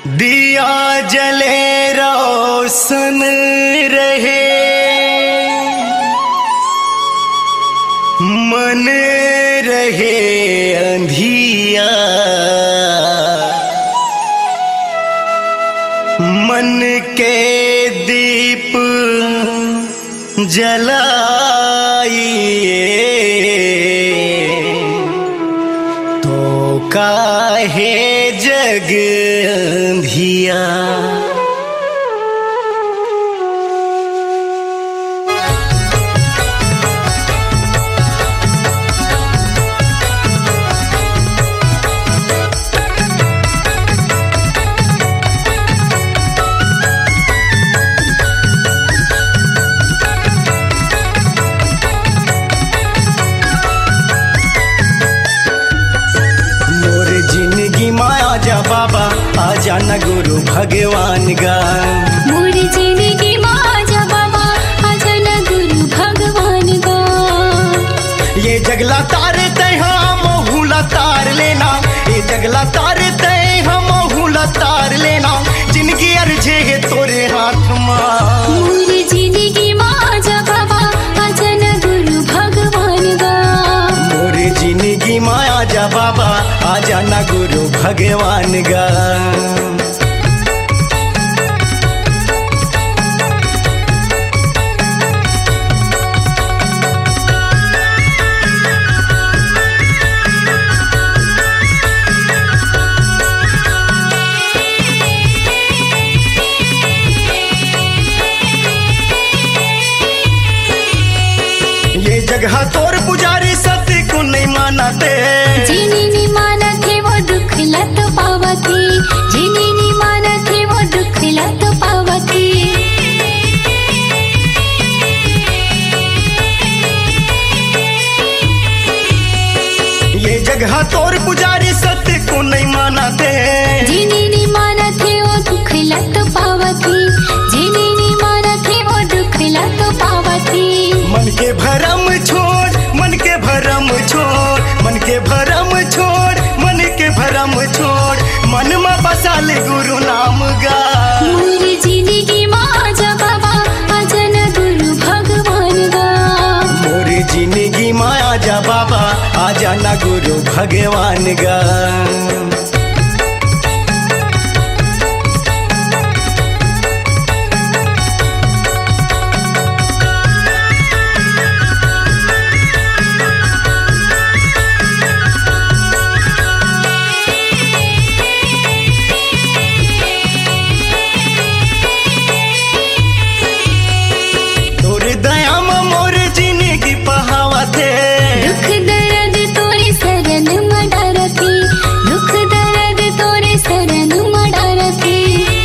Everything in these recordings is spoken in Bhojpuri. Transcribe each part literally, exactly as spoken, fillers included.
दिया जले रोशन रहे, मन रहे अंधिया, मन के दीप जलाइए तो काहे जग अंधिया। बाबा आजा न गुरु भगवान गा, मोरी जिंदगी माँ आजा बाबा आजा न गुरु भगवान गा। ये जगला तारे तय हम हुला तार लेना, ये जगला तारे तय हम हुला तार लेना, जिनकी अर्जे है तोरे हाथ माँ। मोरी जिंदगी माँ आजा बाबा आजा न गुरु भगवान गा, मोरी जिंदगी माँ आजा बाबा आजा न गुरु भगवान गा। ये जगह तोर पुजारी सत्य को नहीं मानते, जिन्हें नहीं मानते वो दुख लत पावती, जिन्हें नहीं मानते वो दुख लत पावती। ये जगह तोर पुजारी सत्य को नहीं मानते, जिन्हें नहीं मानते वो दुख लत पावती, जिन्हें नहीं मानते वो दुख लत पावती। मन के भरम छोड़, मन के भरम छोड़, मन के भरम छोड़, मन के भरम छोड़, मन में बसा ले गुरु नाम गा। मोरी जिंदगी माँ आजा बाबा आजा न गुरु भगवान गा, मोरी जिंदगी माँ आजा बाबा आजा न गुरु भगवान गा। दुख दर्द तोरे शरण में डरती, दुख दर्द तोरे शरण में डरती।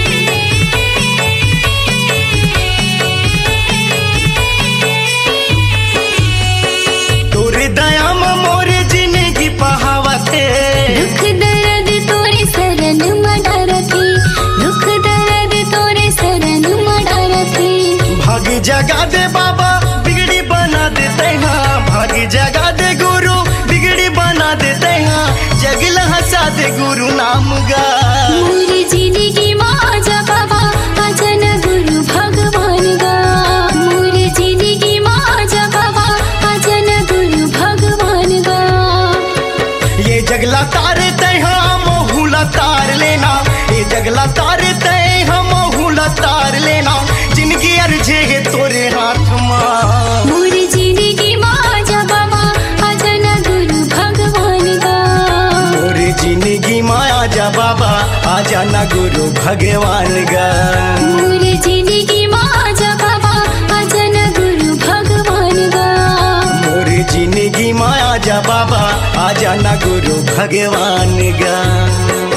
तोरे दया में मोरे जिंदगी पहावते, दुख दर्द तोरे शरण में डरती, दुख दर्द तोरे शरण में डरती। भाग जगा दे बाबा बिगड़ी बना देते हैं, भाग जगा दे गुरु बिगड़ी बना देते हैं, जगला हंसा दे गुरु नाम गा। मोरी जिंदगी माँ आजा बाबा आजा न गुरु भगवान गा, मोरी जिंदगी माँ आजा बाबा आजा न गुरु भगवान गा। ये जगला तारे तय हम हुला तार लेना, ये जगला तारे तय हम हुला तार लेना, जिनकी अर्जे है तोरे हाथ माँ। मोरी जिंदगी माँ आजा बाबा आजा न गुरु भगवान गा, मोरी जिंदगी माँ आजा बाबा आजा न गुरु भगवान गा। मोरी जिंदगी माँ आजा बाबा आजा न गुरु भगवान गा, मोरी जिंदगी माँ आजा बाबा आजा न गुरु भगवान गा।